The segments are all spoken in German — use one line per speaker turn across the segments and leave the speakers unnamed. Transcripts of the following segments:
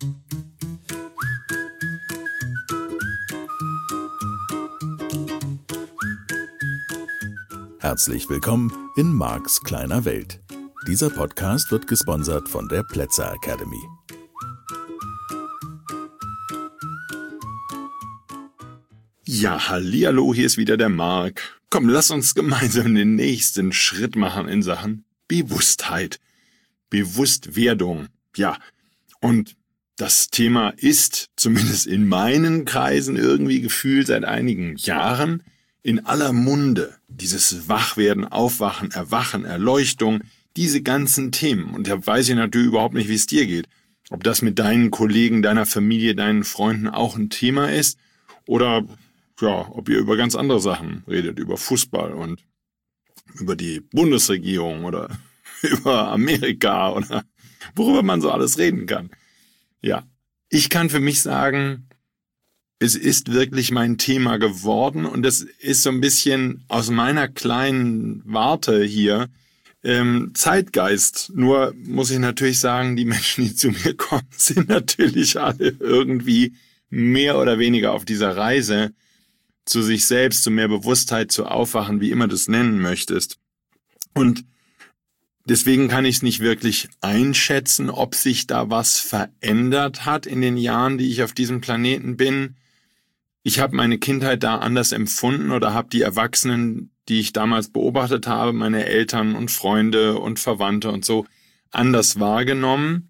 Herzlich willkommen in Marks kleiner Welt. Dieser Podcast wird gesponsert von der Plätzer Academy.
Ja, hallihallo, hier ist wieder der Mark. Komm, lass uns gemeinsam den nächsten Schritt machen in Sachen Bewusstheit, Bewusstwerdung. Ja, und das Thema ist, zumindest in meinen Kreisen irgendwie gefühlt seit einigen Jahren, in aller Munde. Dieses Wachwerden, Aufwachen, Erwachen, Erleuchtung, diese ganzen Themen. Und da weiß ich natürlich überhaupt nicht, wie es dir geht. Ob das mit deinen Kollegen, deiner Familie, deinen Freunden auch ein Thema ist oder ja, ob ihr über ganz andere Sachen redet, über Fußball und über die Bundesregierung oder über Amerika oder worüber man so alles reden kann. Ja, ich kann für mich sagen, es ist wirklich mein Thema geworden und das ist so ein bisschen aus meiner kleinen Warte hier Zeitgeist. Nur muss ich natürlich sagen, die Menschen, die zu mir kommen, sind natürlich alle irgendwie mehr oder weniger auf dieser Reise zu sich selbst, zu mehr Bewusstheit, zu Aufwachen, wie immer du es nennen möchtest. Und deswegen kann ich es nicht wirklich einschätzen, ob sich da was verändert hat in den Jahren, die ich auf diesem Planeten bin. Ich habe meine Kindheit da anders empfunden oder habe die Erwachsenen, die ich damals beobachtet habe, meine Eltern und Freunde und Verwandte und so, anders wahrgenommen.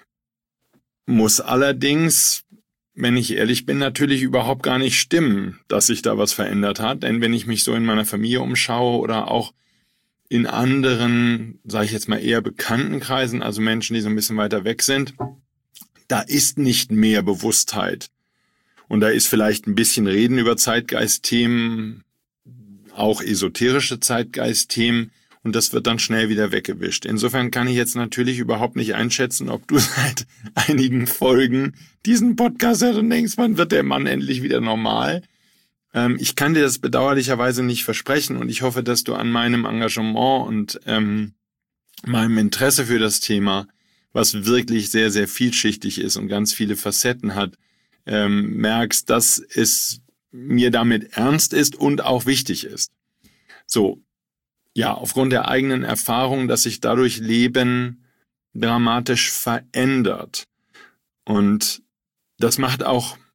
Muss allerdings, wenn ich ehrlich bin, natürlich überhaupt gar nicht stimmen, dass sich da was verändert hat. Denn wenn ich mich so in meiner Familie umschaue oder auch in anderen, sage ich jetzt mal eher bekannten Kreisen, also Menschen, die so ein bisschen weiter weg sind, da ist nicht mehr Bewusstheit. Und da ist vielleicht ein bisschen Reden über Zeitgeistthemen, auch esoterische Zeitgeistthemen, und das wird dann schnell wieder weggewischt. Insofern kann ich jetzt natürlich überhaupt nicht einschätzen, ob du seit einigen Folgen diesen Podcast hörst und denkst, wann wird der Mann endlich wieder normal? Ich kann dir das bedauerlicherweise nicht versprechen und ich hoffe, dass du an meinem Engagement und meinem Interesse für das Thema, was wirklich sehr, sehr vielschichtig ist und ganz viele Facetten hat, merkst, dass es mir damit ernst ist und auch wichtig ist. So. Ja, aufgrund der eigenen Erfahrung, dass sich dadurch Leben dramatisch verändert. Und das macht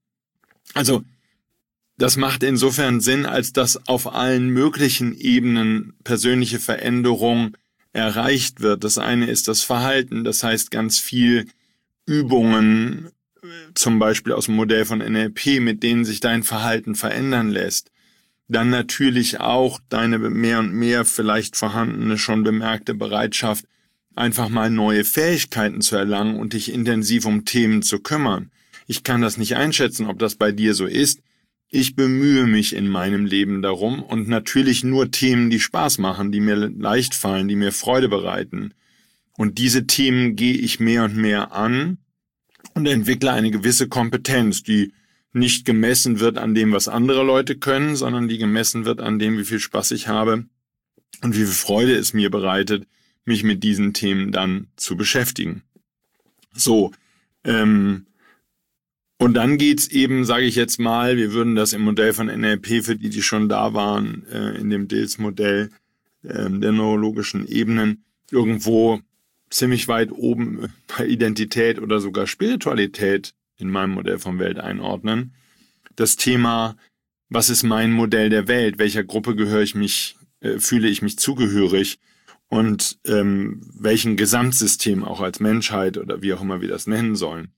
insofern Sinn, als dass auf allen möglichen Ebenen persönliche Veränderung erreicht wird. Das eine ist das Verhalten, das heißt ganz viel Übungen, zum Beispiel aus dem Modell von NLP, mit denen sich dein Verhalten verändern lässt. Dann natürlich auch deine mehr und mehr vielleicht vorhandene, schon bemerkte Bereitschaft, einfach mal neue Fähigkeiten zu erlangen und dich intensiv um Themen zu kümmern. Ich kann das nicht einschätzen, ob das bei dir so ist. Ich bemühe mich in meinem Leben darum und natürlich nur Themen, die Spaß machen, die mir leicht fallen, die mir Freude bereiten. Und diese Themen gehe ich mehr und mehr an und entwickle eine gewisse Kompetenz, die nicht gemessen wird an dem, was andere Leute können, sondern die gemessen wird an dem, wie viel Spaß ich habe und wie viel Freude es mir bereitet, mich mit diesen Themen dann zu beschäftigen. So, und dann geht's eben, sage ich jetzt mal, wir würden das im Modell von NLP, für die schon da waren, in dem Dils-Modell der neurologischen Ebenen, irgendwo ziemlich weit oben bei Identität oder sogar Spiritualität in meinem Modell von Welt einordnen. Das Thema, was ist mein Modell der Welt? Welcher Gruppe fühle ich mich zugehörig? Und welchen Gesamtsystem auch als Menschheit oder wie auch immer wir das nennen sollen.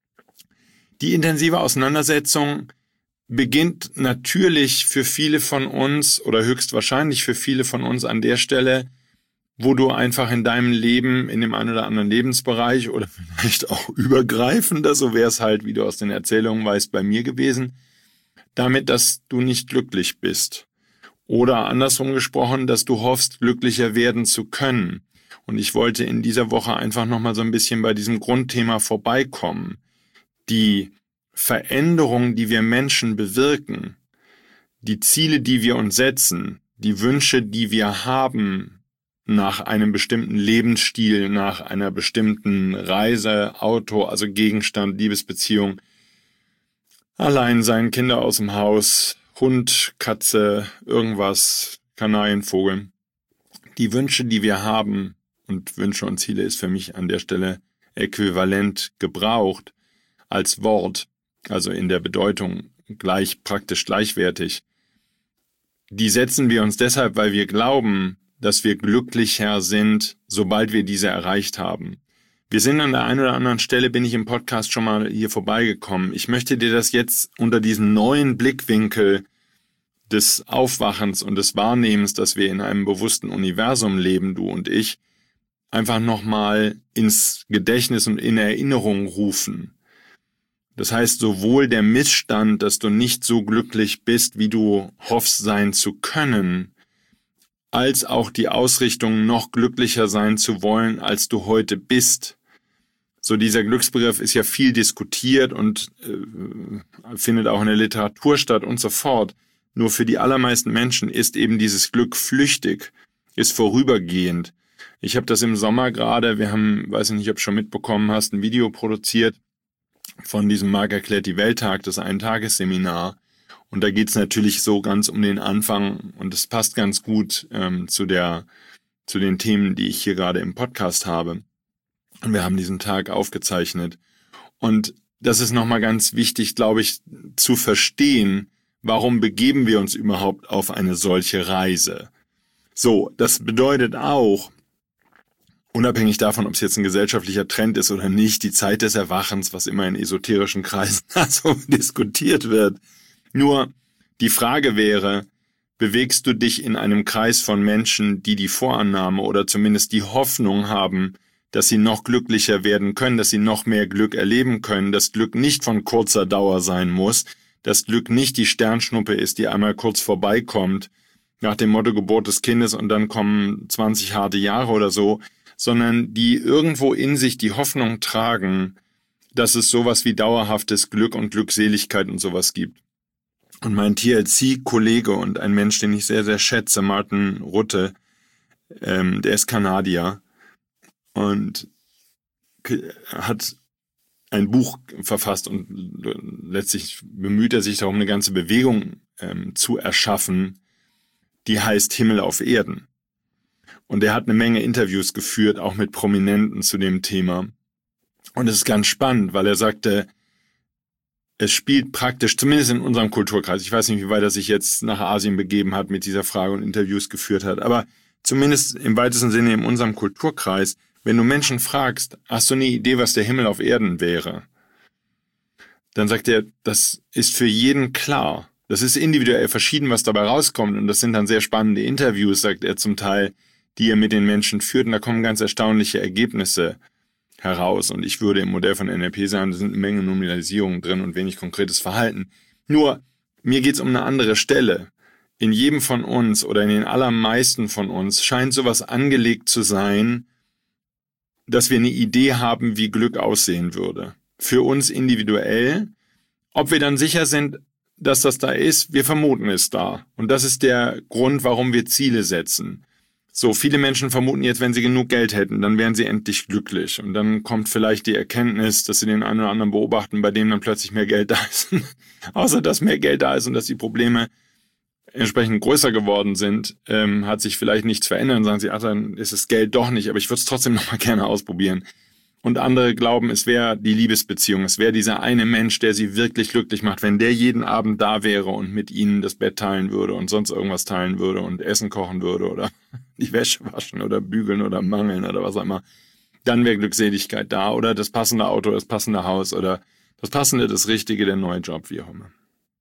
Die intensive Auseinandersetzung beginnt natürlich für viele von uns oder höchstwahrscheinlich für viele von uns an der Stelle, wo du einfach in deinem Leben, in dem einen oder anderen Lebensbereich oder vielleicht auch übergreifender, so wäre es halt, wie du aus den Erzählungen weißt, bei mir gewesen, damit, dass du nicht glücklich bist. Oder andersrum gesprochen, dass du hoffst, glücklicher werden zu können. Und ich wollte in dieser Woche einfach nochmal so ein bisschen bei diesem Grundthema vorbeikommen. Die Veränderung, die wir Menschen bewirken, die Ziele, die wir uns setzen, die Wünsche, die wir haben nach einem bestimmten Lebensstil, nach einer bestimmten Reise, Auto, also Gegenstand, Liebesbeziehung, Alleinsein, Kinder aus dem Haus, Hund, Katze, irgendwas, Kanarienvogel. Die Wünsche, die wir haben, und Wünsche und Ziele ist für mich an der Stelle äquivalent gebraucht als Wort, also in der Bedeutung praktisch gleichwertig. Die setzen wir uns deshalb, weil wir glauben, dass wir glücklicher sind, sobald wir diese erreicht haben. Wir sind an der einen oder anderen Stelle, bin ich im Podcast schon mal hier vorbeigekommen. Ich möchte dir das jetzt unter diesem neuen Blickwinkel des Aufwachens und des Wahrnehmens, dass wir in einem bewussten Universum leben, du und ich, einfach nochmal ins Gedächtnis und in Erinnerung rufen. Das heißt, sowohl der Missstand, dass du nicht so glücklich bist, wie du hoffst sein zu können, als auch die Ausrichtung, noch glücklicher sein zu wollen, als du heute bist. So, dieser Glücksbegriff ist ja viel diskutiert und findet auch in der Literatur statt und so fort. Nur für die allermeisten Menschen ist eben dieses Glück flüchtig, ist vorübergehend. Ich habe das im Sommer gerade, wir haben, weiß ich nicht, ob du schon mitbekommen hast, ein Video produziert von diesem Marc erklärt die Welttag, das Eintagesseminar. Und da geht's natürlich so ganz um den Anfang und es passt ganz gut zu den Themen, die ich hier gerade im Podcast habe. Und wir haben diesen Tag aufgezeichnet. Und das ist nochmal ganz wichtig, glaube ich, zu verstehen, warum begeben wir uns überhaupt auf eine solche Reise. So, das bedeutet auch, unabhängig davon, ob es jetzt ein gesellschaftlicher Trend ist oder nicht, die Zeit des Erwachens, was immer in esoterischen Kreisen so diskutiert wird. Nur die Frage wäre, bewegst du dich in einem Kreis von Menschen, die die Vorannahme oder zumindest die Hoffnung haben, dass sie noch glücklicher werden können, dass sie noch mehr Glück erleben können, dass Glück nicht von kurzer Dauer sein muss, dass Glück nicht die Sternschnuppe ist, die einmal kurz vorbeikommt, nach dem Motto Geburt des Kindes und dann kommen 20 harte Jahre oder so, sondern die irgendwo in sich die Hoffnung tragen, dass es sowas wie dauerhaftes Glück und Glückseligkeit und sowas gibt. Und mein TLC-Kollege und ein Mensch, den ich sehr, sehr schätze, Martin Rutte, der ist Kanadier und hat ein Buch verfasst und letztlich bemüht er sich darum, eine ganze Bewegung zu erschaffen, die heißt Himmel auf Erden. Und er hat eine Menge Interviews geführt, auch mit Prominenten zu dem Thema. Und es ist ganz spannend, weil er sagte, es spielt praktisch, zumindest in unserem Kulturkreis, ich weiß nicht, wie weit er sich jetzt nach Asien begeben hat, mit dieser Frage und Interviews geführt hat, aber zumindest im weitesten Sinne in unserem Kulturkreis, wenn du Menschen fragst, hast du eine Idee, was der Himmel auf Erden wäre? Dann sagt er, das ist für jeden klar. Das ist individuell verschieden, was dabei rauskommt. Und das sind dann sehr spannende Interviews, sagt er zum Teil, die er mit den Menschen führt. Und da kommen ganz erstaunliche Ergebnisse heraus. Und ich würde im Modell von NLP sagen, da sind eine Menge Nominalisierungen drin und wenig konkretes Verhalten. Nur, mir geht's um eine andere Stelle. In jedem von uns oder in den allermeisten von uns scheint sowas angelegt zu sein, dass wir eine Idee haben, wie Glück aussehen würde. Für uns individuell. Ob wir dann sicher sind, dass das da ist, wir vermuten es da. Und das ist der Grund, warum wir Ziele setzen. So, viele Menschen vermuten jetzt, wenn sie genug Geld hätten, dann wären sie endlich glücklich. Und dann kommt vielleicht die Erkenntnis, dass sie den einen oder anderen beobachten, bei dem dann plötzlich mehr Geld da ist. Außer dass mehr Geld da ist und dass die Probleme entsprechend größer geworden sind, hat sich vielleicht nichts verändert. Und sagen sie, ach, dann ist das Geld doch nicht, aber ich würde es trotzdem noch mal gerne ausprobieren. Und andere glauben, es wäre die Liebesbeziehung, es wäre dieser eine Mensch, der sie wirklich glücklich macht, wenn der jeden Abend da wäre und mit ihnen das Bett teilen würde und sonst irgendwas teilen würde und Essen kochen würde oder die Wäsche waschen oder bügeln oder mangeln oder was auch immer. Dann wäre Glückseligkeit da oder das passende Auto, das passende Haus oder das passende, das Richtige, der neue Job, wie auch immer.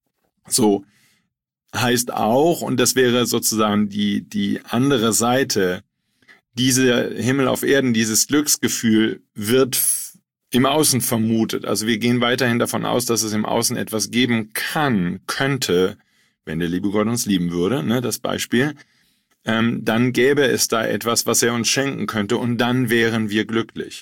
So heißt auch, und das wäre sozusagen die andere Seite, dieser Himmel auf Erden, dieses Glücksgefühl wird im Außen vermutet. Also wir gehen weiterhin davon aus, dass es im Außen etwas geben könnte, wenn der liebe Gott uns lieben würde, ne, das Beispiel, dann gäbe es da etwas, was er uns schenken könnte und dann wären wir glücklich.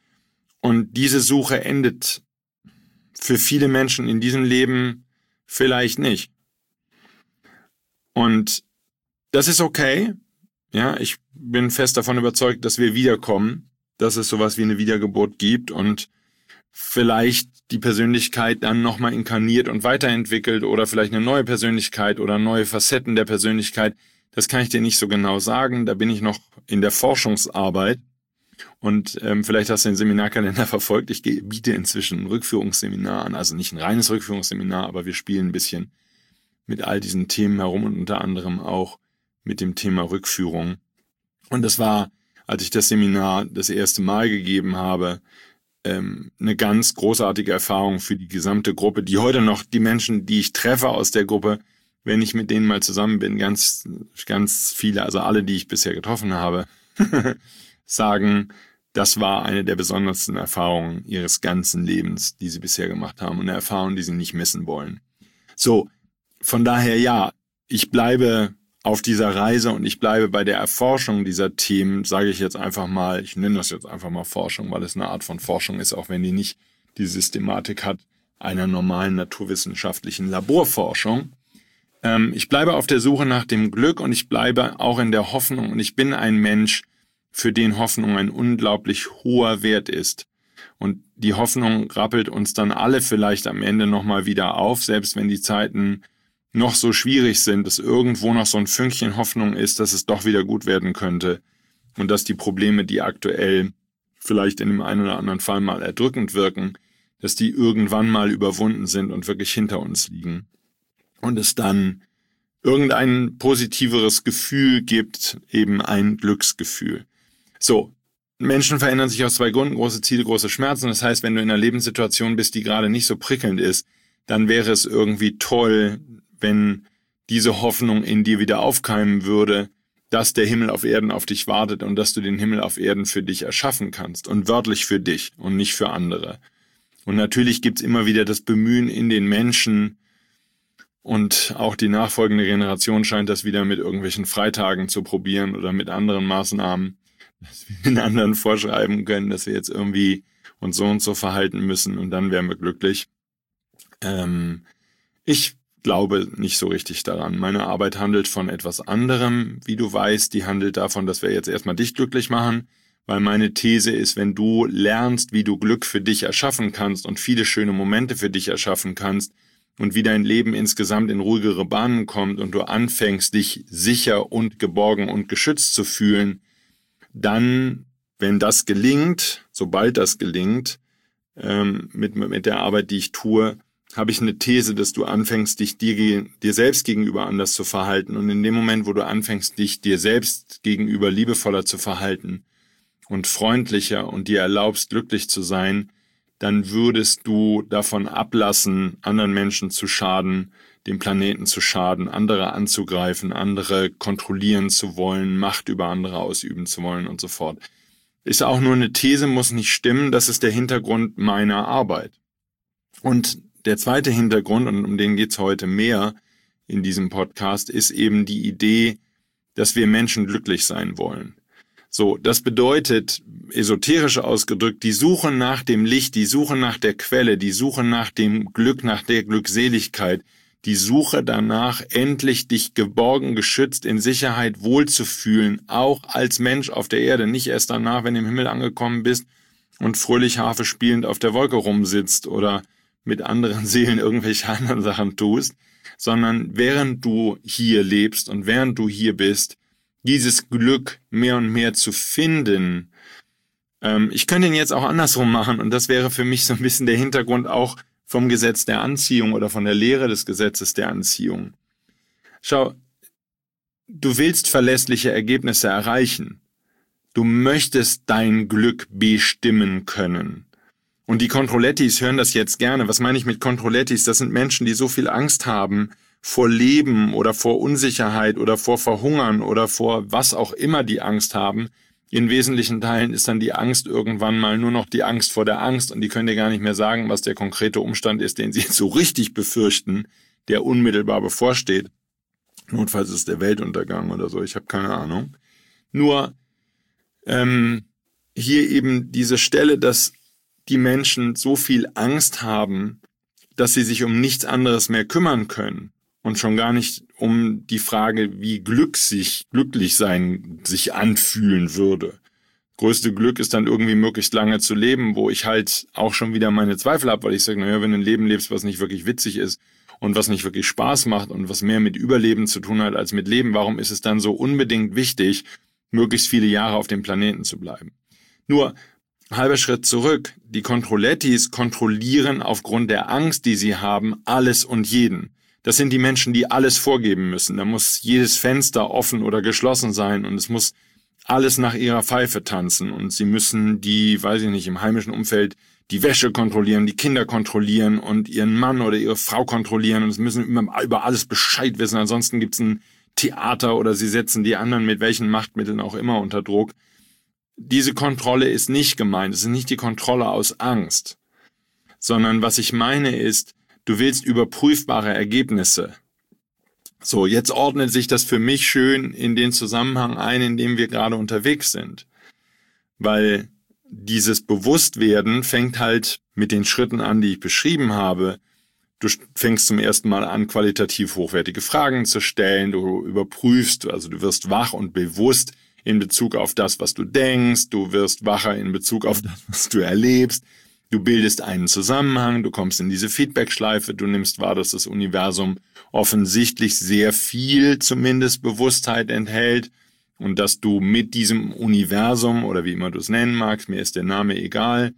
Und diese Suche endet für viele Menschen in diesem Leben vielleicht nicht. Und das ist okay. Ja, ich bin fest davon überzeugt, dass wir wiederkommen, dass es sowas wie eine Wiedergeburt gibt und vielleicht die Persönlichkeit dann nochmal inkarniert und weiterentwickelt oder vielleicht eine neue Persönlichkeit oder neue Facetten der Persönlichkeit. Das kann ich dir nicht so genau sagen. Da bin ich noch in der Forschungsarbeit. Und vielleicht hast du den Seminarkalender verfolgt. Ich biete inzwischen ein Rückführungsseminar an. Also nicht ein reines Rückführungsseminar, aber wir spielen ein bisschen mit all diesen Themen herum und unter anderem auch mit dem Thema Rückführung. Und das war, als ich das Seminar das erste Mal gegeben habe, eine ganz großartige Erfahrung für die gesamte Gruppe, die heute noch die Menschen, die ich treffe aus der Gruppe, wenn ich mit denen mal zusammen bin, ganz, ganz viele, also alle, die ich bisher getroffen habe, sagen, das war eine der besondersten Erfahrungen ihres ganzen Lebens, die sie bisher gemacht haben und eine Erfahrung, die sie nicht missen wollen. So, von daher ja, ich bleibe auf dieser Reise und ich bleibe bei der Erforschung dieser Themen, sage ich jetzt einfach mal, ich nenne das jetzt einfach mal Forschung, weil es eine Art von Forschung ist, auch wenn die nicht die Systematik hat einer normalen naturwissenschaftlichen Laborforschung. Ich bleibe auf der Suche nach dem Glück und ich bleibe auch in der Hoffnung und ich bin ein Mensch, für den Hoffnung ein unglaublich hoher Wert ist. Und die Hoffnung rappelt uns dann alle vielleicht am Ende nochmal wieder auf, selbst wenn die Zeiten noch so schwierig sind, dass irgendwo noch so ein Fünkchen Hoffnung ist, dass es doch wieder gut werden könnte und dass die Probleme, die aktuell vielleicht in dem einen oder anderen Fall mal erdrückend wirken, dass die irgendwann mal überwunden sind und wirklich hinter uns liegen. Und es dann irgendein positiveres Gefühl gibt, eben ein Glücksgefühl. So, Menschen verändern sich aus zwei Gründen, große Ziele, große Schmerzen. Das heißt, wenn du in einer Lebenssituation bist, die gerade nicht so prickelnd ist, dann wäre es irgendwie toll, wenn diese Hoffnung in dir wieder aufkeimen würde, dass der Himmel auf Erden auf dich wartet und dass du den Himmel auf Erden für dich erschaffen kannst und wörtlich für dich und nicht für andere. Und natürlich gibt's immer wieder das Bemühen in den Menschen und auch die nachfolgende Generation scheint das wieder mit irgendwelchen Freitagen zu probieren oder mit anderen Maßnahmen, dass wir den anderen vorschreiben können, dass wir jetzt irgendwie uns so und so verhalten müssen und dann wären wir glücklich. Ich glaube nicht so richtig daran. Meine Arbeit handelt von etwas anderem, wie du weißt. Die handelt davon, dass wir jetzt erstmal dich glücklich machen, weil meine These ist, wenn du lernst, wie du Glück für dich erschaffen kannst und viele schöne Momente für dich erschaffen kannst und wie dein Leben insgesamt in ruhigere Bahnen kommt und du anfängst, dich sicher und geborgen und geschützt zu fühlen, dann, wenn das gelingt, sobald das gelingt, mit der Arbeit, die ich tue, habe ich eine These, dass du anfängst, dich dir selbst gegenüber anders zu verhalten. Und in dem Moment, wo du anfängst, dich dir selbst gegenüber liebevoller zu verhalten und freundlicher und dir erlaubst, glücklich zu sein, dann würdest du davon ablassen, anderen Menschen zu schaden, dem Planeten zu schaden, andere anzugreifen, andere kontrollieren zu wollen, Macht über andere ausüben zu wollen und so fort. Ist auch nur eine These, muss nicht stimmen, das ist der Hintergrund meiner Arbeit. Und der zweite Hintergrund, und um den geht's heute mehr in diesem Podcast, ist eben die Idee, dass wir Menschen glücklich sein wollen. So, das bedeutet, esoterisch ausgedrückt, die Suche nach dem Licht, die Suche nach der Quelle, die Suche nach dem Glück, nach der Glückseligkeit, die Suche danach, endlich dich geborgen, geschützt, in Sicherheit wohlzufühlen, auch als Mensch auf der Erde, nicht erst danach, wenn du im Himmel angekommen bist und fröhlich Harfe spielend auf der Wolke rumsitzt oder mit anderen Seelen irgendwelche anderen Sachen tust, sondern während du hier lebst und während du hier bist, dieses Glück mehr und mehr zu finden. Ich könnte ihn jetzt auch andersrum machen und das wäre für mich so ein bisschen der Hintergrund auch vom Gesetz der Anziehung oder von der Lehre des Gesetzes der Anziehung. Schau, du willst verlässliche Ergebnisse erreichen. Du möchtest dein Glück bestimmen können. Und die Controlettis hören das jetzt gerne. Was meine ich mit Controlettis? Das sind Menschen, die so viel Angst haben vor Leben oder vor Unsicherheit oder vor Verhungern oder vor was auch immer die Angst haben. In wesentlichen Teilen ist dann die Angst irgendwann mal nur noch die Angst vor der Angst und die können dir gar nicht mehr sagen, was der konkrete Umstand ist, den sie jetzt so richtig befürchten, der unmittelbar bevorsteht. Notfalls ist es der Weltuntergang oder so, ich habe keine Ahnung. Nur hier eben diese Stelle, dass die Menschen so viel Angst haben, dass sie sich um nichts anderes mehr kümmern können. und schon gar nicht um die Frage, wie glücklich sein sich anfühlen würde. Größte Glück ist dann irgendwie möglichst lange zu leben, wo ich halt auch schon wieder meine Zweifel habe, weil ich sage, naja, wenn du ein Leben lebst, was nicht wirklich witzig ist und was nicht wirklich Spaß macht und was mehr mit Überleben zu tun hat als mit Leben, warum ist es dann so unbedingt wichtig, möglichst viele Jahre auf dem Planeten zu bleiben? Nur, halber Schritt zurück, die Controlettis kontrollieren aufgrund der Angst, die sie haben, alles und jeden. Das sind die Menschen, die alles vorgeben müssen. Da muss jedes Fenster offen oder geschlossen sein und es muss alles nach ihrer Pfeife tanzen und sie müssen im heimischen Umfeld die Wäsche kontrollieren, die Kinder kontrollieren und ihren Mann oder ihre Frau kontrollieren und es müssen über alles Bescheid wissen, ansonsten gibt's ein Theater oder sie setzen die anderen mit welchen Machtmitteln auch immer unter Druck. Diese Kontrolle ist nicht gemeint, es ist nicht die Kontrolle aus Angst, sondern was ich meine ist, du willst überprüfbare Ergebnisse. So, jetzt ordnet sich das für mich schön in den Zusammenhang ein, in dem wir gerade unterwegs sind. Weil dieses Bewusstwerden fängt halt mit den Schritten an, die ich beschrieben habe. Du fängst zum ersten Mal an, qualitativ hochwertige Fragen zu stellen, du überprüfst, also du wirst wach und bewusst in Bezug auf das, was du denkst, du wirst wacher in Bezug auf das, was du erlebst. Du bildest einen Zusammenhang, du kommst in diese Feedback-Schleife, du nimmst wahr, dass das Universum offensichtlich sehr viel zumindest Bewusstheit enthält und dass du mit diesem Universum oder wie immer du es nennen magst, mir ist der Name egal,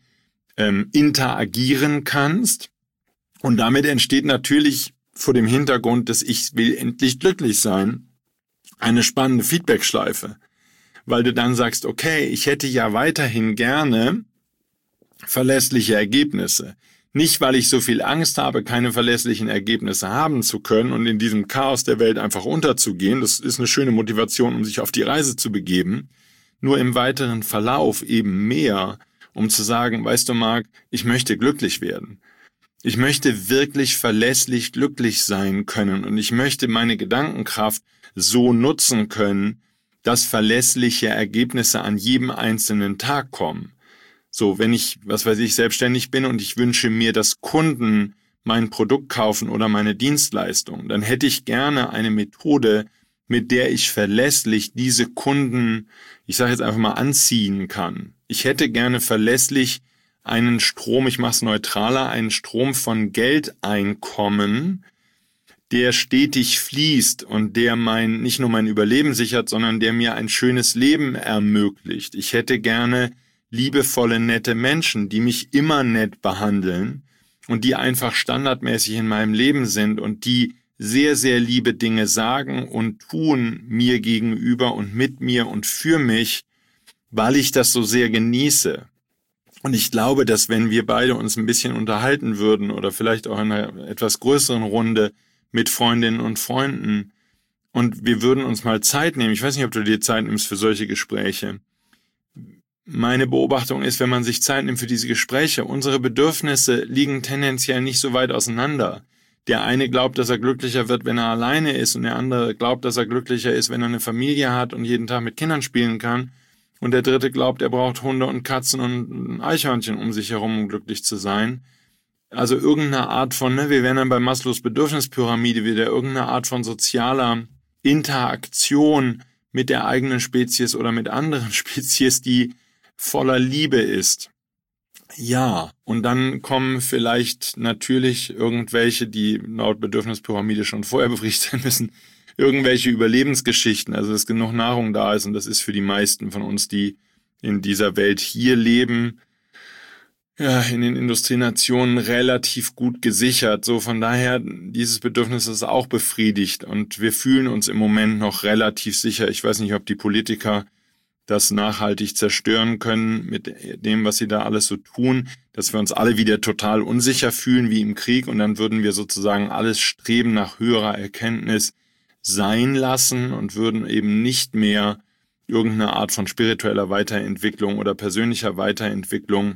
interagieren kannst. Und damit entsteht natürlich vor dem Hintergrund des Ich will endlich glücklich sein eine spannende Feedback-Schleife, weil du dann sagst, okay, ich hätte ja weiterhin gerne verlässliche Ergebnisse. Nicht, weil ich so viel Angst habe, keine verlässlichen Ergebnisse haben zu können und in diesem Chaos der Welt einfach unterzugehen. Das ist eine schöne Motivation, um sich auf die Reise zu begeben. Nur im weiteren Verlauf eben mehr, um zu sagen, weißt du, Marc, ich möchte glücklich werden. Ich möchte wirklich verlässlich glücklich sein können und ich möchte meine Gedankenkraft so nutzen können, dass verlässliche Ergebnisse an jedem einzelnen Tag kommen. So, wenn ich, selbstständig bin und ich wünsche mir, dass Kunden mein Produkt kaufen oder meine Dienstleistung, dann hätte ich gerne eine Methode, mit der ich verlässlich diese Kunden, ich sage jetzt einfach mal, anziehen kann. Ich hätte gerne verlässlich einen Strom, ich mache es neutraler, einen Strom von Geldeinkommen, der stetig fließt und der nicht nur mein Überleben sichert, sondern der mir ein schönes Leben ermöglicht. Ich hätte gerne liebevolle, nette Menschen, die mich immer nett behandeln und die einfach standardmäßig in meinem Leben sind und die sehr, sehr liebe Dinge sagen und tun mir gegenüber und mit mir und für mich, weil ich das so sehr genieße. Und ich glaube, dass wenn wir beide uns ein bisschen unterhalten würden oder vielleicht auch in einer etwas größeren Runde mit Freundinnen und Freunden und wir würden uns mal Zeit nehmen, ich weiß nicht, ob du dir Zeit nimmst für solche Gespräche. Meine Beobachtung ist, wenn man sich Zeit nimmt für diese Gespräche, unsere Bedürfnisse liegen tendenziell nicht so weit auseinander. Der eine glaubt, dass er glücklicher wird, wenn er alleine ist und der andere glaubt, dass er glücklicher ist, wenn er eine Familie hat und jeden Tag mit Kindern spielen kann. Und der dritte glaubt, er braucht Hunde und Katzen und ein Eichhörnchen um sich herum, um glücklich zu sein. Also irgendeine Art von, wir wären dann bei Maslows Bedürfnispyramide wieder, irgendeine Art von sozialer Interaktion mit der eigenen Spezies oder mit anderen Spezies, die voller Liebe ist. Ja, und dann kommen vielleicht natürlich irgendwelche, die laut Bedürfnispyramide schon vorher befriedigt sein müssen, irgendwelche Überlebensgeschichten, also dass genug Nahrung da ist und das ist für die meisten von uns, die in dieser Welt hier leben, ja, in den Industrienationen relativ gut gesichert. So von daher, dieses Bedürfnis ist auch befriedigt und wir fühlen uns im Moment noch relativ sicher. Ich weiß nicht, ob die Politiker das nachhaltig zerstören können mit dem, was sie da alles so tun, dass wir uns alle wieder total unsicher fühlen wie im Krieg und dann würden wir sozusagen alles Streben nach höherer Erkenntnis sein lassen und würden eben nicht mehr irgendeine Art von spiritueller Weiterentwicklung oder persönlicher Weiterentwicklung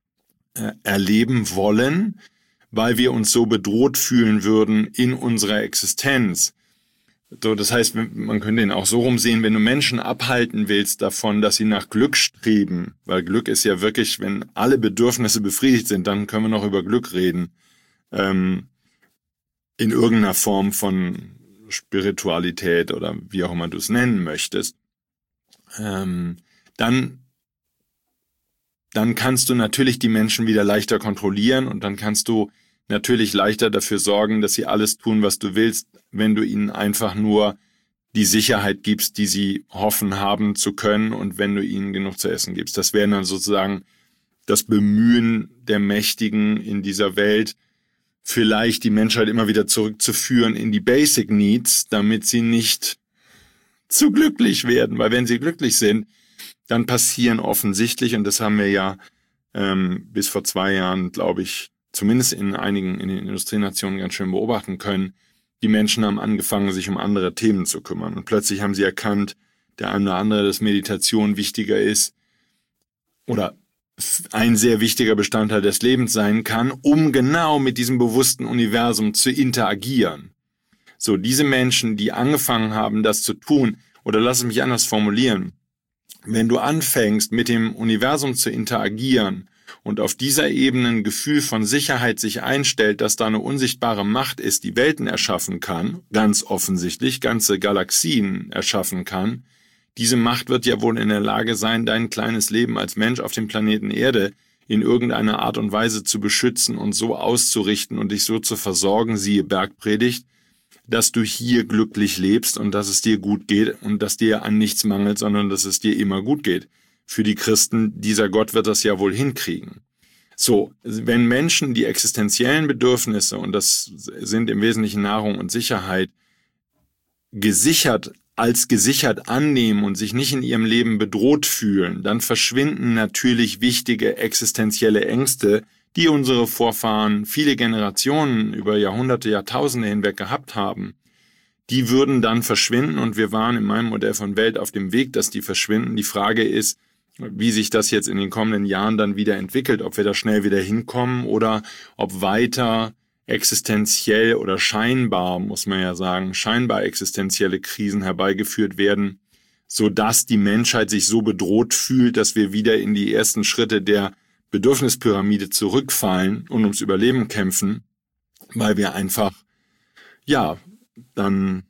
erleben wollen, weil wir uns so bedroht fühlen würden in unserer Existenz. So, das heißt, man könnte ihn auch so rumsehen, wenn du Menschen abhalten willst davon, dass sie nach Glück streben, weil Glück ist ja wirklich, wenn alle Bedürfnisse befriedigt sind, dann können wir noch über Glück reden. in irgendeiner Form von Spiritualität oder wie auch immer du es nennen möchtest, dann kannst du natürlich die Menschen wieder leichter kontrollieren und dann kannst du natürlich leichter dafür sorgen, dass sie alles tun, was du willst, wenn du ihnen einfach nur die Sicherheit gibst, die sie hoffen haben zu können und wenn du ihnen genug zu essen gibst. Das wäre dann sozusagen das Bemühen der Mächtigen in dieser Welt, vielleicht die Menschheit immer wieder zurückzuführen in die Basic Needs, damit sie nicht zu glücklich werden. Weil wenn sie glücklich sind, dann passieren offensichtlich, und das haben wir ja bis vor 2 Jahren, glaube ich, zumindest in den Industrienationen ganz schön beobachten können, die Menschen haben angefangen, sich um andere Themen zu kümmern. Und plötzlich haben sie erkannt, der eine oder andere, dass Meditation wichtiger ist oder ein sehr wichtiger Bestandteil des Lebens sein kann, um genau mit diesem bewussten Universum zu interagieren. So, diese Menschen, die angefangen haben, das zu tun, oder lass es mich anders formulieren, wenn du anfängst, mit dem Universum zu interagieren und auf dieser Ebene ein Gefühl von Sicherheit sich einstellt, dass da eine unsichtbare Macht ist, die Welten erschaffen kann, ganz offensichtlich, ganze Galaxien erschaffen kann, diese Macht wird ja wohl in der Lage sein, dein kleines Leben als Mensch auf dem Planeten Erde in irgendeiner Art und Weise zu beschützen und so auszurichten und dich so zu versorgen, siehe Bergpredigt, dass du hier glücklich lebst und dass es dir gut geht und dass dir an nichts mangelt, sondern dass es dir immer gut geht. Für die Christen, dieser Gott wird das ja wohl hinkriegen. So, wenn Menschen die existenziellen Bedürfnisse, und das sind im Wesentlichen Nahrung und Sicherheit, als gesichert annehmen und sich nicht in ihrem Leben bedroht fühlen, dann verschwinden natürlich wichtige existenzielle Ängste, die unsere Vorfahren viele Generationen über Jahrhunderte, Jahrtausende hinweg gehabt haben. Die würden dann verschwinden und wir waren in meinem Modell von Welt auf dem Weg, dass die verschwinden. Die Frage ist, wie sich das jetzt in den kommenden Jahren dann wieder entwickelt, ob wir da schnell wieder hinkommen oder ob weiter existenziell oder scheinbar, muss man ja sagen, scheinbar existenzielle Krisen herbeigeführt werden, sodass die Menschheit sich so bedroht fühlt, dass wir wieder in die ersten Schritte der Bedürfnispyramide zurückfallen und ums Überleben kämpfen, weil wir einfach, ja, dann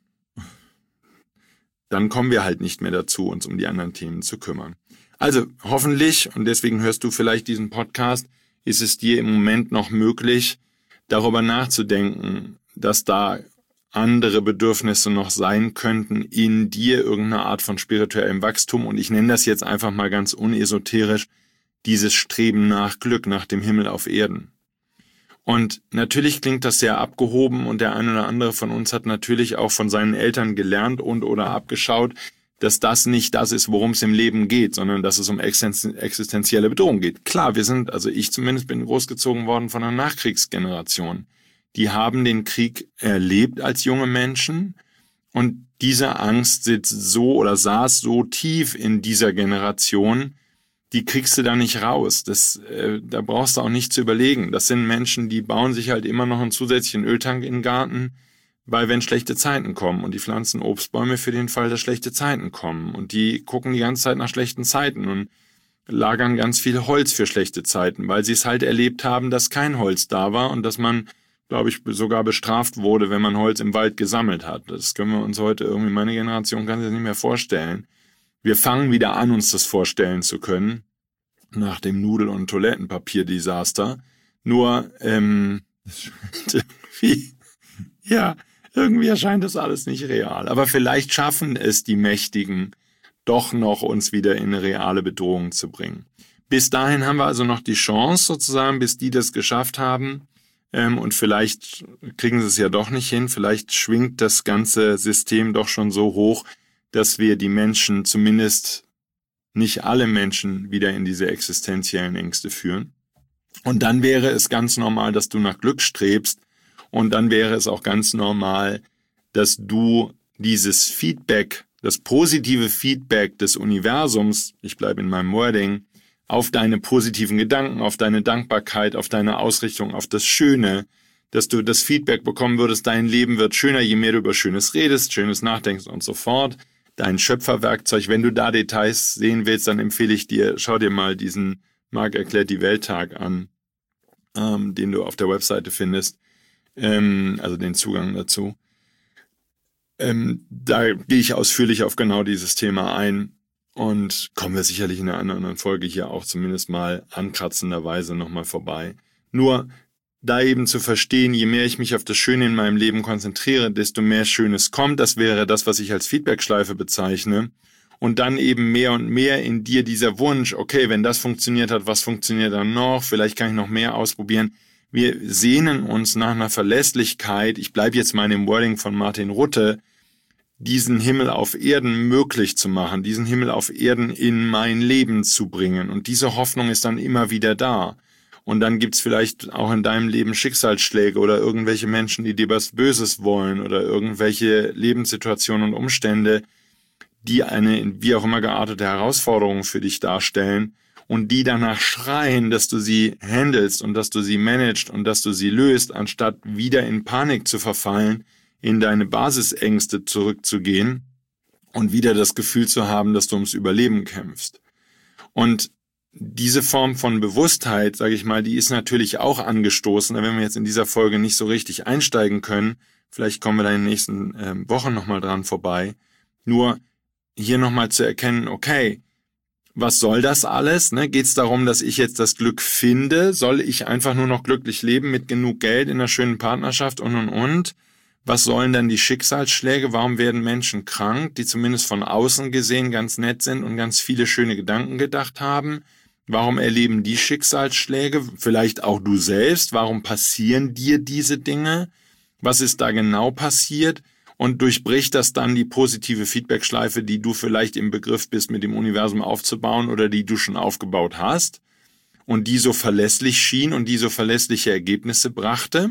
kommen wir halt nicht mehr dazu, uns um die anderen Themen zu kümmern. Also hoffentlich, und deswegen hörst du vielleicht diesen Podcast, ist es dir im Moment noch möglich, darüber nachzudenken, dass da andere Bedürfnisse noch sein könnten in dir, irgendeine Art von spirituellem Wachstum. Und ich nenne das jetzt einfach mal ganz unesoterisch, dieses Streben nach Glück, nach dem Himmel auf Erden. Und natürlich klingt das sehr abgehoben und der eine oder andere von uns hat natürlich auch von seinen Eltern gelernt und oder abgeschaut, dass das nicht das ist, worum es im Leben geht, sondern dass es um existenzielle Bedrohung geht. Klar, also ich zumindest bin großgezogen worden von einer Nachkriegsgeneration. Die haben den Krieg erlebt als junge Menschen und diese Angst saß so tief in dieser Generation, die kriegst du da nicht raus. Da brauchst du auch nicht zu überlegen. Das sind Menschen, die bauen sich halt immer noch einen zusätzlichen Öltank in den Garten, weil wenn schlechte Zeiten kommen und die pflanzen Obstbäume für den Fall, dass schlechte Zeiten kommen und die gucken die ganze Zeit nach schlechten Zeiten und lagern ganz viel Holz für schlechte Zeiten, weil sie es halt erlebt haben, dass kein Holz da war und dass man, glaube ich, sogar bestraft wurde, wenn man Holz im Wald gesammelt hat. Das können wir uns heute irgendwie, meine Generation kann sich das nicht mehr vorstellen. Wir fangen wieder an, uns das vorstellen zu können, nach dem Nudel- und Toilettenpapier-Desaster. Nur, irgendwie erscheint das alles nicht real. Aber vielleicht schaffen es die Mächtigen, doch noch uns wieder in eine reale Bedrohung zu bringen. Bis dahin haben wir also noch die Chance, sozusagen, bis die das geschafft haben. Und vielleicht kriegen sie es ja doch nicht hin. Vielleicht schwingt das ganze System doch schon so hoch, dass wir die Menschen, zumindest nicht alle Menschen, wieder in diese existenziellen Ängste führen. Und dann wäre es ganz normal, dass du nach Glück strebst. Und dann wäre es auch ganz normal, dass du dieses Feedback, das positive Feedback des Universums, ich bleibe in meinem Wording, auf deine positiven Gedanken, auf deine Dankbarkeit, auf deine Ausrichtung, auf das Schöne, dass du das Feedback bekommen würdest, dein Leben wird schöner, je mehr du über Schönes redest, Schönes nachdenkst und so fort. Dein Schöpferwerkzeug, wenn du da Details sehen willst, dann empfehle ich dir, schau dir mal diesen Marc erklärt die Welttag an, den du auf der Webseite findest. also den Zugang dazu. Da gehe ich ausführlich auf genau dieses Thema ein und kommen wir sicherlich in einer anderen Folge hier auch zumindest mal ankratzenderweise nochmal vorbei. Nur da eben zu verstehen, je mehr ich mich auf das Schöne in meinem Leben konzentriere, desto mehr Schönes kommt. Das wäre das, was ich als Feedbackschleife bezeichne. Und dann eben mehr und mehr in dir dieser Wunsch, okay, wenn das funktioniert hat, was funktioniert dann noch? Vielleicht kann ich noch mehr ausprobieren. Wir sehnen uns nach einer Verlässlichkeit, ich bleibe jetzt mal in dem Wording von Martin Rutte, diesen Himmel auf Erden möglich zu machen, diesen Himmel auf Erden in mein Leben zu bringen. Und diese Hoffnung ist dann immer wieder da. Und dann gibt's vielleicht auch in deinem Leben Schicksalsschläge oder irgendwelche Menschen, die dir was Böses wollen oder irgendwelche Lebenssituationen und Umstände, die eine wie auch immer geartete Herausforderung für dich darstellen und die danach schreien, dass du sie handelst und dass du sie managst und dass du sie löst, anstatt wieder in Panik zu verfallen, in deine Basisängste zurückzugehen und wieder das Gefühl zu haben, dass du ums Überleben kämpfst. Und diese Form von Bewusstheit, sage ich mal, die ist natürlich auch angestoßen, da werden wir jetzt in dieser Folge nicht so richtig einsteigen können. Vielleicht kommen wir da in den nächsten Wochen nochmal dran vorbei. Nur hier nochmal zu erkennen, okay, was soll das alles? Geht es darum, dass ich jetzt das Glück finde? Soll ich einfach nur noch glücklich leben mit genug Geld in einer schönen Partnerschaft und? Was sollen dann die Schicksalsschläge? Warum werden Menschen krank, die zumindest von außen gesehen ganz nett sind und ganz viele schöne Gedanken gedacht haben? Warum erleben die Schicksalsschläge? Vielleicht auch du selbst. Warum passieren dir diese Dinge? Was ist da genau passiert? Und durchbricht das dann die positive Feedbackschleife, die du vielleicht im Begriff bist, mit dem Universum aufzubauen oder die du schon aufgebaut hast und die so verlässlich schien und die so verlässliche Ergebnisse brachte?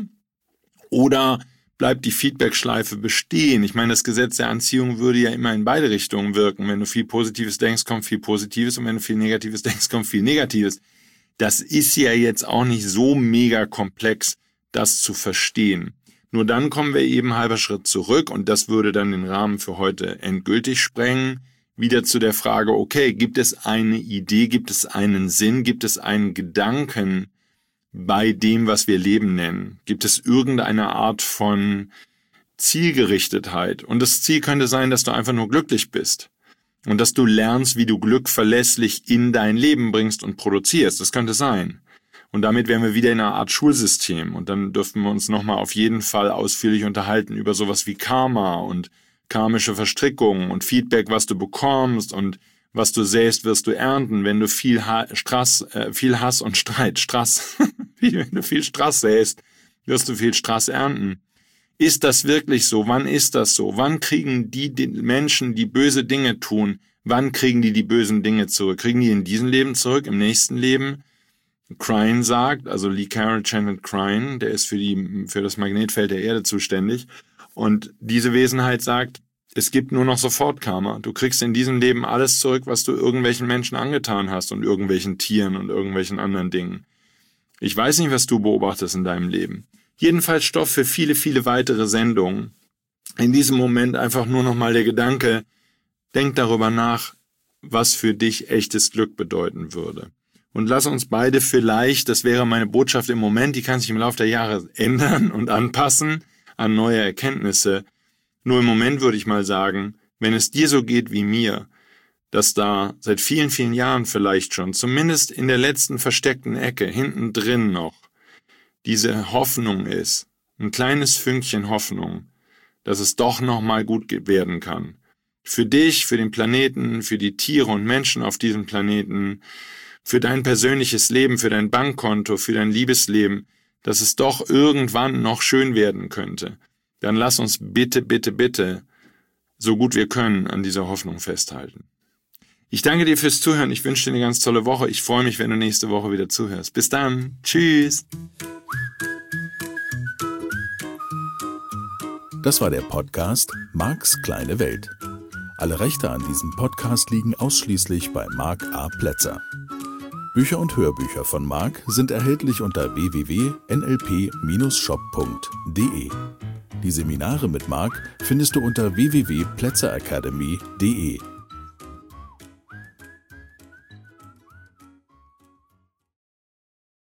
Oder bleibt die Feedbackschleife bestehen? Ich meine, das Gesetz der Anziehung würde ja immer in beide Richtungen wirken. Wenn du viel Positives denkst, kommt viel Positives und wenn du viel Negatives denkst, kommt viel Negatives. Das ist ja jetzt auch nicht so mega komplex, das zu verstehen. Nur dann kommen wir eben halber Schritt zurück und das würde dann den Rahmen für heute endgültig sprengen. Wieder zu der Frage, okay, gibt es eine Idee, gibt es einen Sinn, gibt es einen Gedanken bei dem, was wir Leben nennen? Gibt es irgendeine Art von Zielgerichtetheit? Und das Ziel könnte sein, dass du einfach nur glücklich bist und dass du lernst, wie du Glück verlässlich in dein Leben bringst und produzierst. Das könnte sein. Und damit wären wir wieder in einer Art Schulsystem. Und dann dürften wir uns nochmal auf jeden Fall ausführlich unterhalten über sowas wie Karma und karmische Verstrickungen und Feedback, was du bekommst und was du säst, wirst du ernten. Wenn du viel Hass und Streit, wenn du viel Strass säst, wirst du viel Strass ernten. Ist das wirklich so? Wann ist das so? Wann kriegen die Menschen, die böse Dinge tun, wann kriegen die bösen Dinge zurück? Kriegen die in diesem Leben zurück, im nächsten Leben? Crine sagt, also Lee Carroll chantet Crine, der ist für das Magnetfeld der Erde zuständig. Und diese Wesenheit sagt, es gibt nur noch Sofortkarma. Du kriegst in diesem Leben alles zurück, was du irgendwelchen Menschen angetan hast und irgendwelchen Tieren und irgendwelchen anderen Dingen. Ich weiß nicht, was du beobachtest in deinem Leben. Jedenfalls Stoff für viele, viele weitere Sendungen. In diesem Moment einfach nur nochmal der Gedanke, denk darüber nach, was für dich echtes Glück bedeuten würde. Und lass uns beide vielleicht, das wäre meine Botschaft im Moment, die kann sich im Laufe der Jahre ändern und anpassen an neue Erkenntnisse. Nur im Moment würde ich mal sagen, wenn es dir so geht wie mir, dass da seit vielen, vielen Jahren vielleicht schon, zumindest in der letzten versteckten Ecke, hinten drin noch, diese Hoffnung ist, ein kleines Fünkchen Hoffnung, dass es doch nochmal gut werden kann. Für dich, für den Planeten, für die Tiere und Menschen auf diesem Planeten, für dein persönliches Leben, für dein Bankkonto, für dein Liebesleben, dass es doch irgendwann noch schön werden könnte. Dann lass uns bitte, bitte, bitte, so gut wir können, an dieser Hoffnung festhalten. Ich danke dir fürs Zuhören. Ich wünsche dir eine ganz tolle Woche. Ich freue mich, wenn du nächste Woche wieder zuhörst. Bis dann. Tschüss.
Das war der Podcast Marks kleine Welt. Alle Rechte an diesem Podcast liegen ausschließlich bei Mark A. Plätzer. Bücher und Hörbücher von Mark sind erhältlich unter www.nlp-shop.de. Die Seminare mit Mark findest du unter www.plätzeracademy.de.